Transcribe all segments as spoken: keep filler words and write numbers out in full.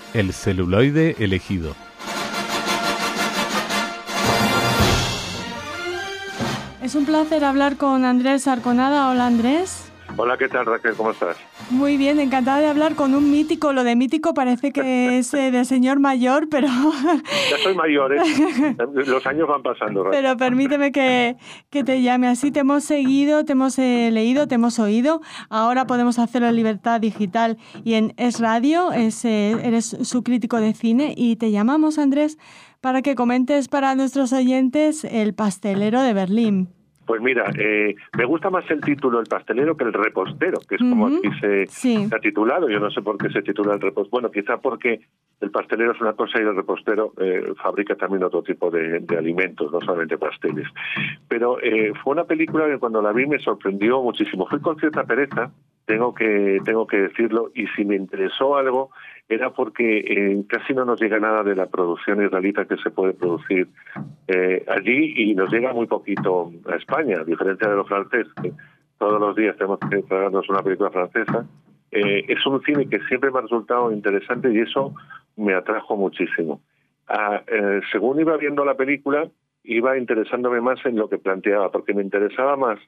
El celuloide elegido. Es un placer hablar con Andrés Arconada. Hola, Andrés. Hola, ¿qué tal, Raquel? ¿Cómo estás? Muy bien, encantada de hablar con un mítico. Lo de mítico parece que es eh, de señor mayor, pero... Ya soy mayor, ¿eh? Los años van pasando, Raquel. Pero permíteme que, que te llame así. Te hemos seguido, te hemos eh, leído, te hemos oído. Ahora podemos hacerlo en Libertad Digital y en Es Radio. Es, eh, eres su crítico de cine y te llamamos, Andrés, para que comentes para nuestros oyentes El pastelero de Berlín. Pues mira, eh, me gusta más el título El pastelero que El repostero, que es como Uh-huh. aquí se, sí. se ha titulado. Yo no sé por qué se titula El repostero. Bueno, quizá porque el pastelero es una cosa y el repostero eh, fabrica también otro tipo de, de alimentos, no solamente pasteles. Pero eh, fue una película que cuando la vi me sorprendió muchísimo. Fui con cierta pereza, tengo que, tengo que decirlo, y si me interesó algo era porque eh, casi no nos llega nada de la producción israelita que se puede producir eh, allí y nos llega muy poquito a España, a diferencia de los franceses, que todos los días tenemos que traernos una película francesa. Eh, es un cine que siempre me ha resultado interesante y eso me atrajo muchísimo. Ah, eh, según iba viendo la película, iba interesándome más en lo que planteaba, porque me interesaba más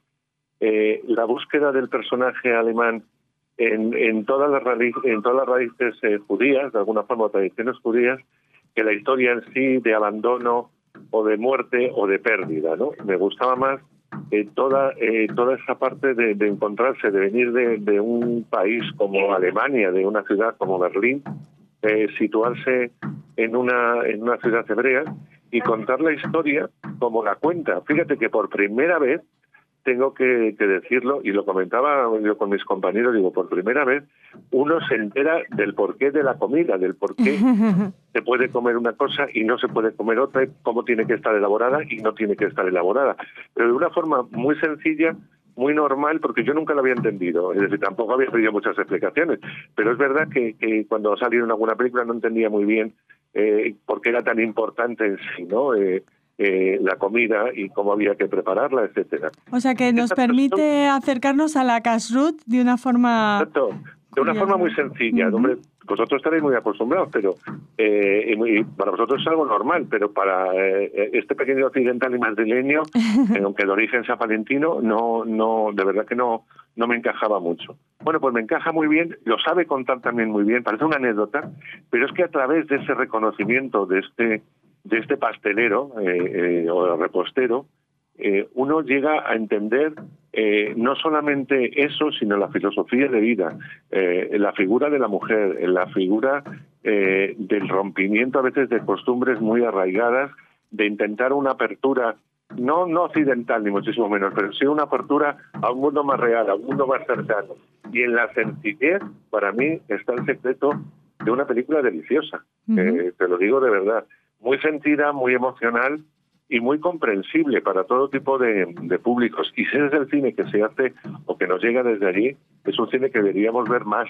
eh, la búsqueda del personaje alemán En, en todas las raíces, en todas las raíces eh, judías, de alguna forma, tradiciones judías, que la historia en sí de abandono o de muerte o de pérdida, ¿no? Me gustaba más eh, toda eh, toda esa parte de, de encontrarse, de venir de, de un país como Alemania, de una ciudad como Berlín, eh, situarse en una en una ciudad hebrea y contar la historia como la cuenta. Fíjate que por primera vez tengo que, que decirlo, y lo comentaba yo con mis compañeros, digo, por primera vez uno se entera del porqué de la comida, del porqué se puede comer una cosa y no se puede comer otra, cómo tiene que estar elaborada y no tiene que estar elaborada. Pero de una forma muy sencilla, muy normal, porque yo nunca lo había entendido, es decir, tampoco había pedido muchas explicaciones, pero es verdad que, que cuando salí en alguna película no entendía muy bien eh, por qué era tan importante en sí, ¿no? Eh, Eh, la comida y cómo había que prepararla, etcétera. O sea que nos permite acercarnos a la kashrut de una forma... Exacto, de una forma muy sencilla. Uh-huh. Hombre, vosotros estaréis muy acostumbrados, pero eh, y muy, para vosotros es algo normal, pero para eh, este pequeño occidental y madrileño, eh, aunque de origen sea palentino, no, no, de verdad que no, no me encajaba mucho. Bueno, pues me encaja muy bien, lo sabe contar también muy bien, parece una anécdota, pero es que a través de ese reconocimiento de este de este pastelero eh, eh, o repostero, eh, uno llega a entender eh, no solamente eso, sino la filosofía de vida, eh, la figura de la mujer, la figura eh, del rompimiento a veces de costumbres muy arraigadas, de intentar una apertura, no, no occidental ni muchísimo menos, pero sí una apertura a un mundo más real, a un mundo más cercano. Y en la sencillez, para mí, está el secreto de una película deliciosa, uh-huh. eh, te lo digo de verdad. Muy sentida, muy emocional y muy comprensible para todo tipo de, de públicos. Y si es el cine que se hace o que nos llega desde allí, es un cine que deberíamos ver más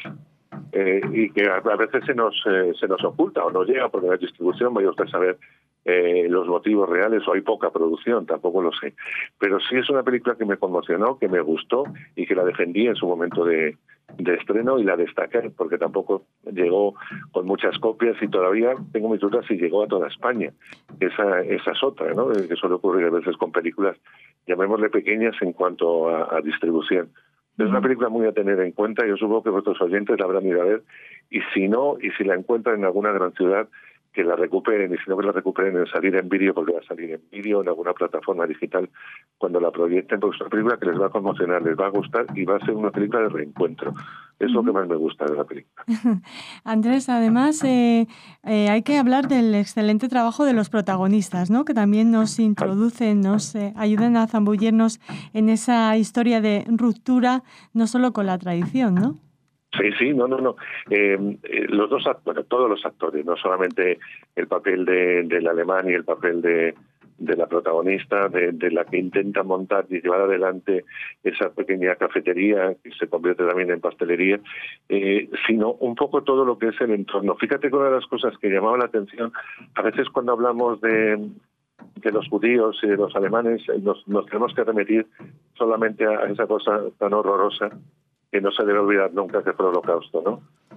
eh, y que a, a veces se nos eh, se nos oculta o no llega porque la distribución, vaya usted a saber eh, los motivos reales, o hay poca producción, tampoco lo sé. Pero sí es una película que me conmocionó, que me gustó y que la defendí en su momento de, de estreno y la destaqué porque tampoco llegó con muchas copias y todavía tengo mis dudas si llegó a toda España. Esa, esa es otra, ¿no? Que suele ocurrir a veces con películas, llamémosle pequeñas en cuanto a, a distribución. Es una película muy a tener en cuenta, yo supongo que vuestros oyentes la habrán ido a ver, y si no, y si la encuentran en alguna gran ciudad, que la recuperen, y si no que la recuperen en salir en vídeo, porque va a salir en vídeo en alguna plataforma digital cuando la proyecten, porque es una película que les va a conmocionar, les va a gustar y va a ser una película de reencuentro. Es uh-huh. lo que más me gusta de la película. Andrés, además eh, eh, hay que hablar del excelente trabajo de los protagonistas, ¿no? Que también nos introducen, nos eh, ayudan a zambullirnos en esa historia de ruptura, no solo con la tradición, ¿no? Sí, sí, no, no, no. Eh, eh, los dos, bueno, todos los actores, no solamente el papel de, del alemán y el papel de, de la protagonista, de, de la que intenta montar y llevar adelante esa pequeña cafetería que se convierte también en pastelería, eh, sino un poco todo lo que es el entorno. Fíjate que una de las cosas que llamaba la atención, a veces cuando hablamos de, de los judíos y de los alemanes, nos, nos tenemos que remitir solamente a esa cosa tan horrorosa que no se debe olvidar nunca, que fue el Holocausto, ¿no?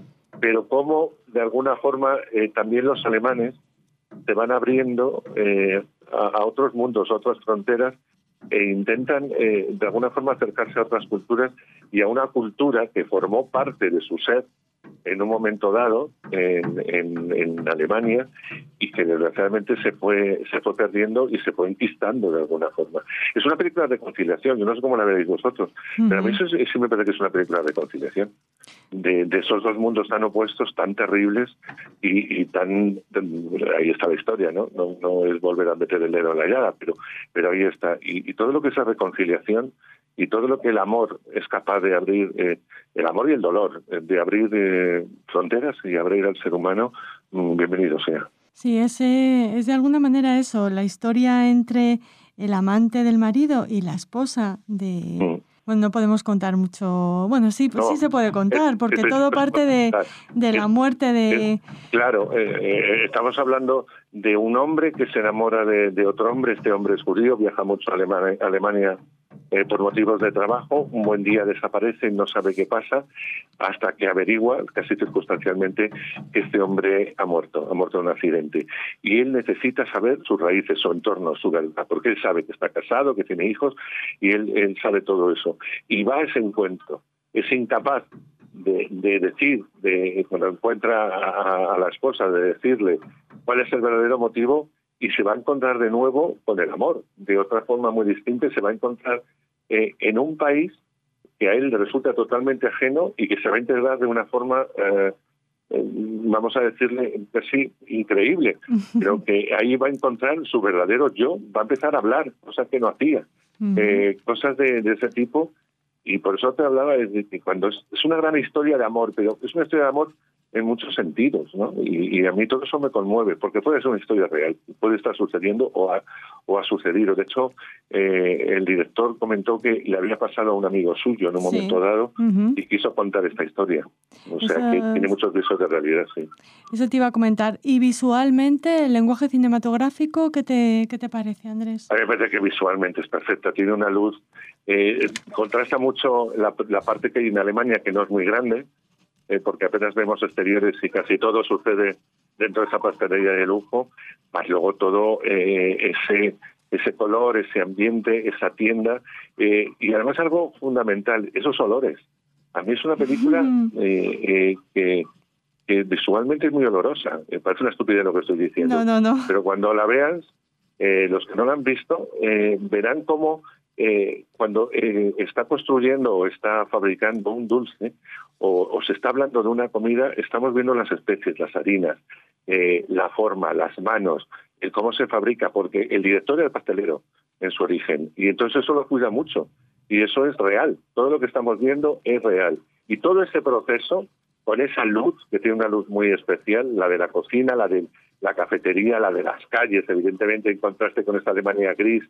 pero cómo de alguna forma eh, también los alemanes se van abriendo eh, a, a otros mundos, a otras fronteras, e intentan eh, de alguna forma acercarse a otras culturas y a una cultura que formó parte de su ser en un momento dado en, en, en Alemania y que desgraciadamente se fue se fue perdiendo y se fue enquistando de alguna forma. Es una película de reconciliación, yo no sé cómo la veréis vosotros, uh-huh. pero a mí eso sí, sí me parece que es una película de reconciliación, de, de esos dos mundos tan opuestos, tan terribles y, y tan... Ahí está la historia, ¿no? ¿no? No es volver a meter el dedo en la llaga, pero, pero ahí está. Y, y todo lo que es la reconciliación y todo lo que el amor es capaz de abrir, eh, el amor y el dolor, eh, de abrir eh, fronteras y abrir al ser humano, mm, bienvenido sea. Sí, es, eh, es de alguna manera eso, la historia entre el amante del marido y la esposa de... Mm. Bueno, no podemos contar mucho... Bueno, sí, pues no, sí se puede contar, porque es, es, todo parte de, de la muerte de... Es, claro, eh, eh, estamos hablando de un hombre que se enamora de, de otro hombre, este hombre es judío, viaja mucho a Alemania, Alemania eh, por motivos de trabajo, un buen día desaparece y no sabe qué pasa, hasta que averigua, casi circunstancialmente, que este hombre ha muerto, ha muerto en un accidente. Y él necesita saber sus raíces, su entorno, su verdad, porque él sabe que está casado, que tiene hijos, y él, él sabe todo eso. Y va a ese encuentro, es incapaz de, de decir, de cuando encuentra a, a la esposa, de decirle cuál es el verdadero motivo, y se va a encontrar de nuevo con el amor, de otra forma muy distinta, se va a encontrar eh, en un país que a él le resulta totalmente ajeno y que se va a integrar de una forma, eh, eh, vamos a decirle, casi increíble, pero que ahí va a encontrar su verdadero yo, va a empezar a hablar, cosas que no hacía, eh, cosas de, de ese tipo, y por eso te hablaba de que cuando es, es una gran historia de amor, pero es una historia de amor en muchos sentidos, ¿no? Y, y a mí todo eso me conmueve, porque puede ser una historia real, puede estar sucediendo o ha, o ha sucedido. De hecho, eh, el director comentó que le había pasado a un amigo suyo en un sí. momento dado uh-huh. y quiso contar esta historia. O sea, eso... que tiene muchos visos de realidad, sí. Eso te iba a comentar. Y visualmente, el lenguaje cinematográfico, ¿qué te, qué te parece, Andrés? A mí me parece que visualmente es perfecta. Tiene una luz, eh, contrasta mucho la, la parte que hay en Alemania, que no es muy grande, Eh, porque apenas vemos exteriores y casi todo sucede dentro de esa pastelería de lujo, más luego todo eh, ese ese color, ese ambiente, esa tienda, eh, y además algo fundamental, esos olores. A mí es una película eh, eh, que, que visualmente es muy olorosa, me parece una estupidez lo que estoy diciendo, no, no, no. pero cuando la veas, eh, los que no la han visto, eh, verán cómo Eh, cuando eh, está construyendo o está fabricando un dulce o, o se está hablando de una comida, estamos viendo las especies, las harinas, eh, la forma, las manos, el cómo se fabrica, porque el director era pastelero en su origen y entonces eso lo cuida mucho y eso es real, todo lo que estamos viendo es real y todo ese proceso con esa luz, que tiene una luz muy especial, la de la cocina, la de la cafetería, la de las calles, evidentemente en contraste con esta Alemania gris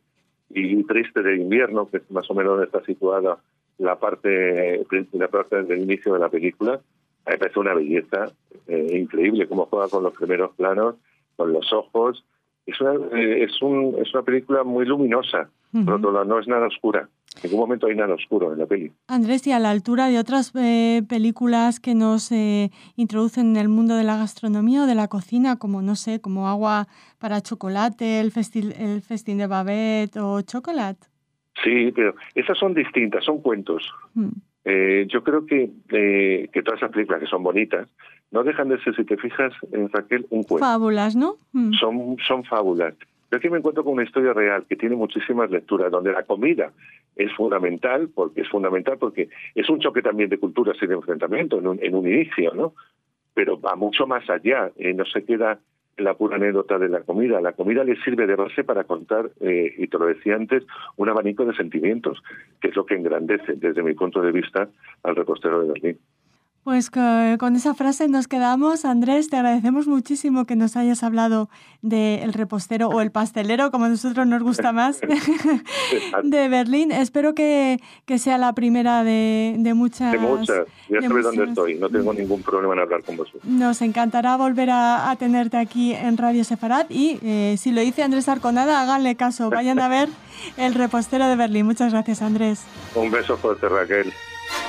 y triste de invierno, que es más o menos donde está situada la parte, la parte del inicio de la película. Me parece una belleza eh, increíble, cómo juega con los primeros planos, con los ojos. Es una, eh, es un, es una película muy luminosa, uh-huh. por otro lado no es nada oscura. En ningún momento hay nada oscuro en la peli. Andrés, y a la altura de otras eh, películas que nos eh, introducen en el mundo de la gastronomía o de la cocina, como, no sé, como Agua para Chocolate, el, festi- el Festín de Babette o Chocolate. Sí, pero esas son distintas, son cuentos. Mm. Eh, yo creo que, eh, que todas esas películas que son bonitas no dejan de ser, si te fijas, en Raquel, un cuento. Fábulas, ¿no? Mm. Son, son fábulas. Yo aquí me encuentro con una historia real que tiene muchísimas lecturas, donde la comida es fundamental, porque es fundamental porque es un choque también de culturas y de enfrentamiento en un, en un inicio, ¿no? Pero va mucho más allá, eh, no se queda en la pura anécdota de la comida. La comida le sirve de base para contar, eh, y te lo decía antes, un abanico de sentimientos, que es lo que engrandece, desde mi punto de vista, al repostero de Berlín. Pues con esa frase nos quedamos. Andrés, te agradecemos muchísimo que nos hayas hablado del repostero o el pastelero, como a nosotros nos gusta más, de Berlín. Espero que, que sea la primera de, de muchas. De muchas. Ya sabes dónde estoy. No tengo ningún problema en hablar con vosotros. Nos encantará volver a, a tenerte aquí en Radio Sefarad y eh, si lo dice Andrés Arconada, háganle caso. Vayan a ver el repostero de Berlín. Muchas gracias, Andrés. Un beso fuerte, Raquel.